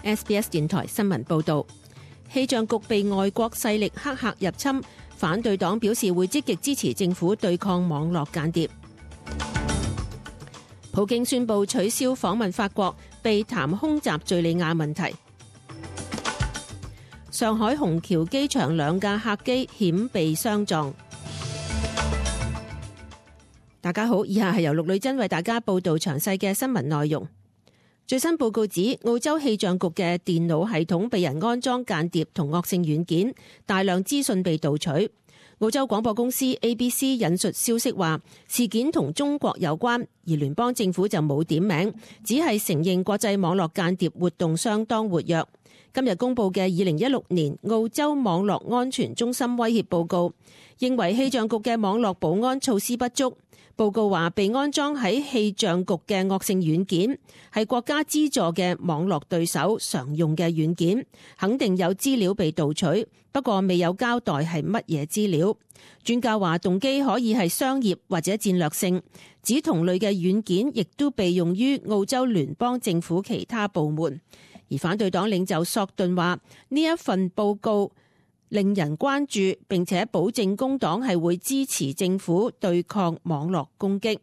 SBS 電台新聞報導，氣象局被外國勢力黑客入侵，反對黨表示會積極支持政府對抗網絡間諜。普京宣布取消訪問法國，避談空襲敘利亞問題。上海虹橋機場兩架客機險被相撞。大家好，以下係由陸女真為大家報道詳細嘅新聞內容。最新報告指，澳洲氣象局嘅電腦系統被人安裝間諜同惡性軟件，大量資訊被盜取。澳洲廣播公司 ABC 引述消息話，事件同中國有關，而聯邦政府就冇點名，只係承認國際網絡間諜活動相當活躍。今日公布嘅2016年澳洲網絡安全中心威脅報告，認為氣象局嘅網絡保安措施不足。報告話，被安裝喺氣象局嘅惡性軟件係國家資助嘅網絡對手常用嘅軟件，肯定有資料被盜取，不過未有交代係乜嘢資料。專家話，動機可以係商業或者戰略性，指同類嘅軟件亦都被用於澳洲聯邦政府其他部門。而反對黨領袖索頓話，呢一份報告令人關注，並且保證工黨係會支持政府對抗網絡攻擊。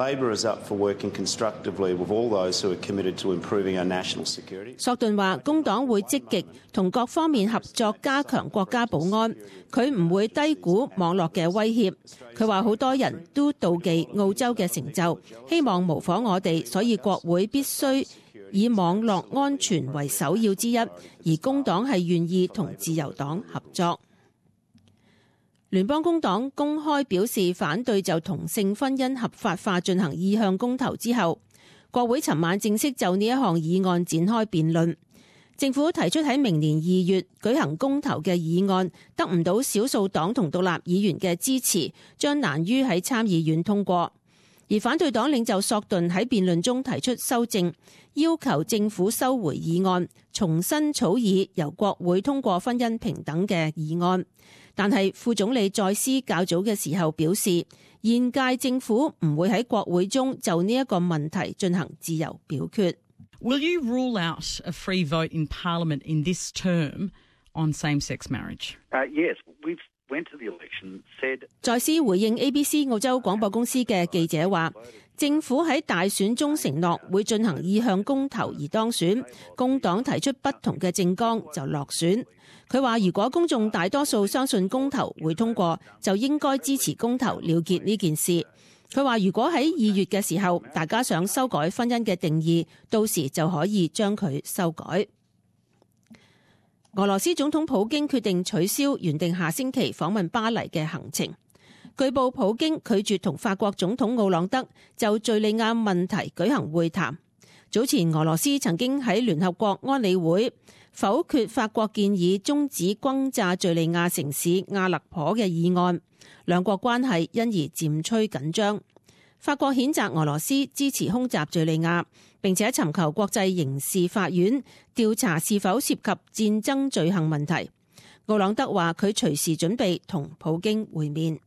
索頓話，工黨會積極同各方面合作，加強國家保安。佢唔會低估網絡嘅威脅。佢話好多人都妒忌澳洲嘅成就，希望模仿我哋，所以國會必須以網絡安全為首要之一，而工黨係願意同自由黨合作。聯邦工黨公開表示反對就同性婚姻合法化進行意向公投之後，國會尋晚正式就呢一項議案展開辯論。政府提出喺明年2月舉行公投嘅議案，得唔到少數黨同獨立議員嘅支持，將難於喺參議院通過。而反對黨領袖索頓喺辯論中提出修正，要求政府收回議案，重新草擬由國會通過婚姻平等嘅議案。但係副總理再斯較早嘅時候表示，現屆政府唔會喺國會中就呢一個問題進行自由表決。 Will you rule out a free vote in Parliament in this term on same-sex marriage? Yes, we've 再斯回應 ABC 澳洲廣播公司嘅記者話，政府喺大選中承諾會進行意向公投而當選，工黨提出不同嘅政綱就落選。佢話如果公眾大多數相信公投會通過，就應該支持公投了結呢件事。佢話如果喺2月嘅時候大家想修改婚姻嘅定義，到時就可以將佢修改。俄羅斯總統普京決定取消原定下星期訪問巴黎嘅行程。據報普京拒絕同法國總統奧朗德就敘利亞問題舉行會談。早前俄羅斯曾經喺聯合國安理會否決法國建議終止轟炸敘利亞城市阿勒頗嘅議案，兩國關係因而漸趨緊張。法國譴責俄羅斯支持空襲敘利亞，並且尋求國際刑事法院調查是否涉及戰爭罪行問題。奧朗德話佢隨時準備同普京會面。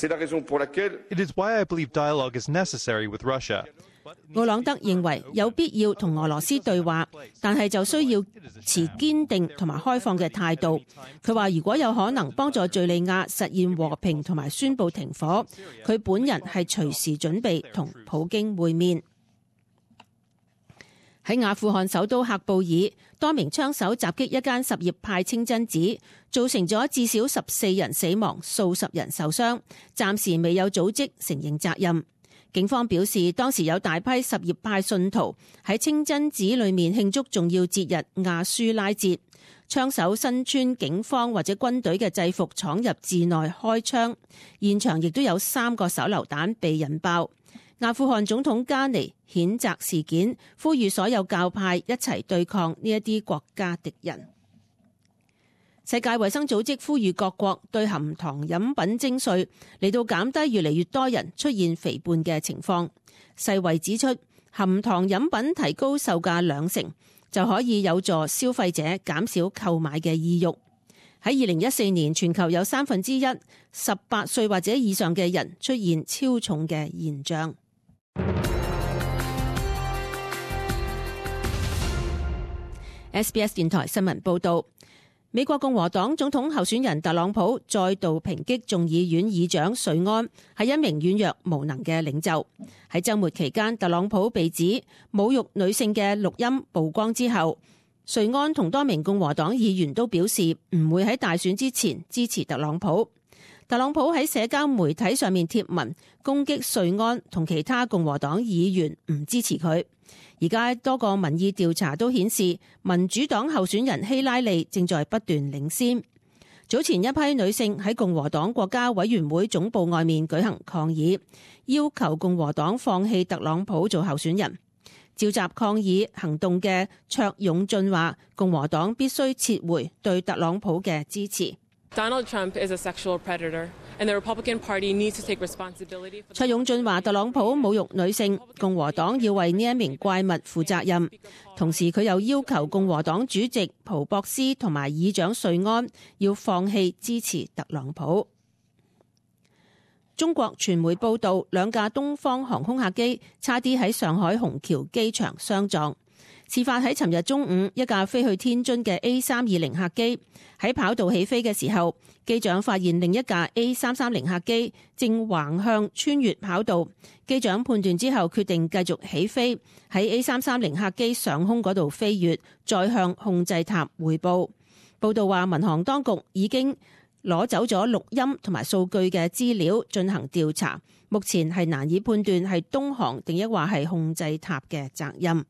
It is why I believe dialogue is necessary with Russia. 奧朗德認為有必要同俄羅斯對話，但係就需要持堅定同埋開放嘅態度。佢話如果有可能幫助敘利亞實現和平同埋宣布停火，佢本人係隨時準備同普京會面。喺阿富汗首都喀布爾，多名槍手襲擊一間什葉派清真寺，造成咗至少14人死亡，數十人受傷，暫時未有組織承認責任。警方表示，當時有大批什葉派信徒喺清真寺裏面慶祝重要節日亞舒拉節，槍手身穿警方或者軍隊嘅制服闖入寺內開槍，現場亦都有3個手榴彈被引爆。阿富汗總統加尼譴責事件，呼籲所有教派一齊對抗呢一啲國家敵人。世界衛生組織呼籲各國對含糖飲品徵稅，嚟到減低越嚟越多人出現肥胖嘅情況。世衛指出，含糖飲品提高售價2成，就可以有助消費者減少購買嘅意欲。喺2014年，全球有1/3 18歲或者以上嘅人出現超重嘅現象。 SBS 電台新聞報道，美國共和黨總統候選人特朗普再度抨擊眾議院議長瑞安係一名軟弱無能嘅領袖。喺週末期間，特朗普被指侮辱女性嘅錄音曝光之後，瑞安同多名共和黨議員都表示唔會喺大選之前支持特朗普。特朗普喺社交媒體上面貼文攻擊瑞安同其他共和黨議員唔支持佢。而家多個民意調查都顯示，民主黨候選人希拉里正在不斷領先。早前一批女性喺共和黨國家委員會總部外面舉行抗議，要求共和黨放棄特朗普做候選人。召集抗議行動嘅卓永俊話，共和黨必須撤回對特朗普嘅支持。 Donald Trump is a sexual predator, and the Republican Party needs to take responsibility. 卓永俊話，特朗普侮辱女性，共和黨要為呢一名怪物負責任。同時，佢又要求共和黨主席蒲博斯同埋議長瑞安要放棄支持特朗普。中國傳媒報道，兩架東方航空客機差啲喺上海虹橋機場相撞。事發喺尋日中午，一架飛去天津嘅 A320 客機喺跑道起飛嘅時候，機長發現另一架 A330 客機正橫向穿越跑道。機長判斷之後，決定繼續起飛，喺 A330 客機上空嗰度飛越，再向控制塔匯報。報道話，民航當局已經攞走咗錄音同埋數據嘅資料進行調查，目前係難以判斷係東航定抑或係控制塔嘅責任。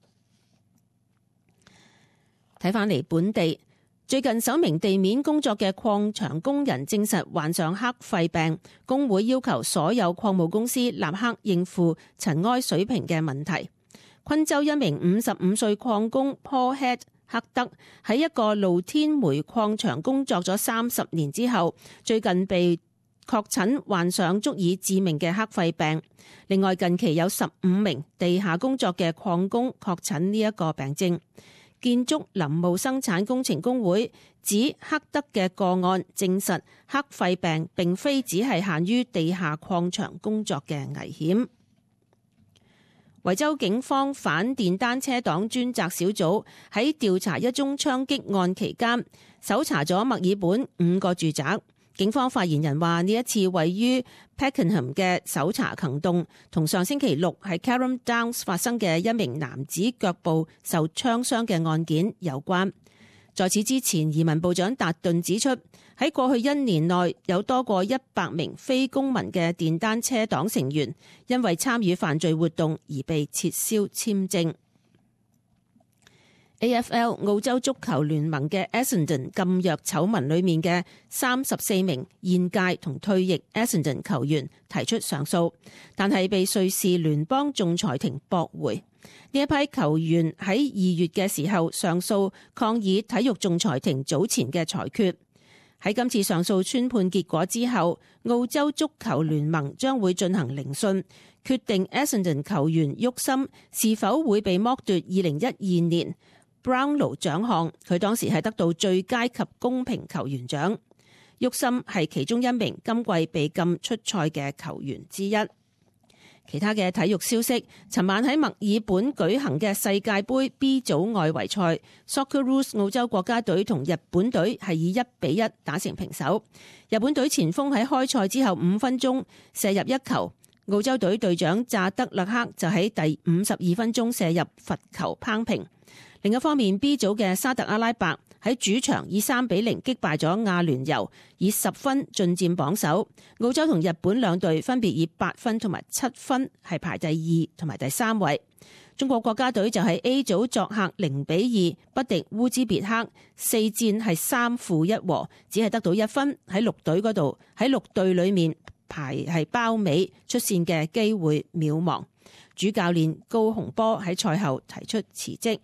睇返嚟本地，最近首名地面工作嘅礦場工人證實患上黑肺病，工會要求所有礦務公司立刻應付塵埃水平嘅問題。昆州一名55歲礦工 Paul Head 克德喺一個露天煤礦場工作咗30年之後，最近被確診患上足以致命嘅黑肺病。另外，近期有15名地下工作嘅礦工確診呢一個病症。建築林務生產工程工會指克德嘅個案證實黑肺病並非只係限於地下礦場工作嘅危險。維州警方反電單車黨專責小組喺調查一宗槍擊案期間，搜查咗墨爾本5個住宅。警方發言人話，呢一次位於 Pakenham 嘅搜查行動同上星期六喺 Carrum Downs 發生嘅一名男子腳部受槍傷嘅案件有關。在此之前，移民部長達頓指出，喺過去1年內有多過100名非公民嘅電單車黨成員因為參與犯罪活動而被撤銷簽證。AFL 澳洲足球聯盟嘅 Essendon 禁藥醜聞裏面嘅34名現屆同退役 Essendon 球員提出上訴，但係被瑞士聯邦仲裁庭駁回。呢一批球員喺2月嘅時候上訴抗議體育仲裁庭早前嘅裁決。喺今次上訴宣判結果之後，澳洲足球聯盟將會進行聆訊，決定 Essendon 球員沃森是否會被剝奪2012年Brownlow 獎項，佢當時係得到最佳及公平球員獎。沃森係其中一名今季被禁出賽嘅球員之一。其他嘅體育消息，尋晚喺墨爾本舉行嘅世界盃 B 組外圍賽 Socceroos 澳洲國家隊同日本隊係以1-1打成平手。日本隊前鋒喺開賽之後5分鐘射入1球，澳洲隊隊長扎德勒克就喺第52分鐘射入罰球扳平。另一方面 ，B 組嘅沙特阿拉伯喺主場以3-0擊敗咗亞聯酋，以10分進佔榜首。澳洲同日本兩隊分別以8分同埋7分係排第2同埋第3位。中國國家隊就喺 A 組作客0-2不敵烏茲別克，4戰係3負1和，只係得到1分。喺綠隊嗰度，喺綠隊裏面排係包尾，出線嘅機會渺茫。主教練高洪波喺賽後提出辭職。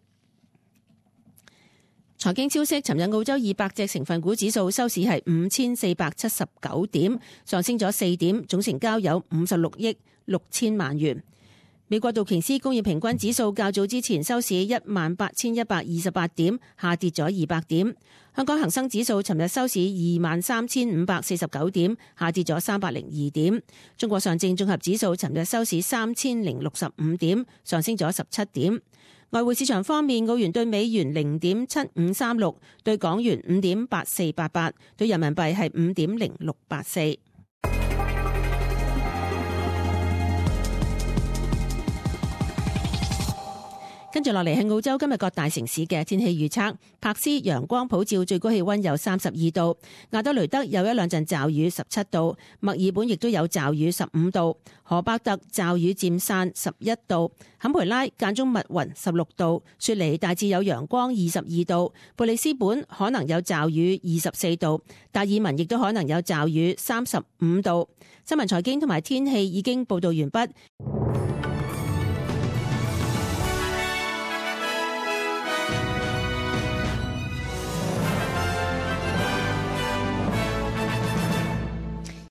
財經消息，尋日澳洲200隻成分股指數收市係5479點，上升咗4點，總成交有56億6千萬元。美國道瓊斯工業平均指數較早之前收市18128點，下跌咗200點。香港恒生指數尋日收市23549點，下跌咗302點。中國上證綜合指數尋日收市3065點，上升咗17點。 外匯市場方面，澳元對美元0.7536，對港元5.8488，對人民幣係5.0684。跟住落嚟係澳洲今日各大城市嘅天氣預測。柏斯陽光普照，最高氣溫有32度；亞德雷德有一兩陣驟雨17度；墨爾本亦都有驟雨15度；荷伯特驟雨漸散11度；坎培拉間中密雲16度；雪梨大致有陽光22度；布里斯本可能有驟雨24度；達爾文亦都可能有驟雨35度。新聞財經同埋天氣已經報道完畢。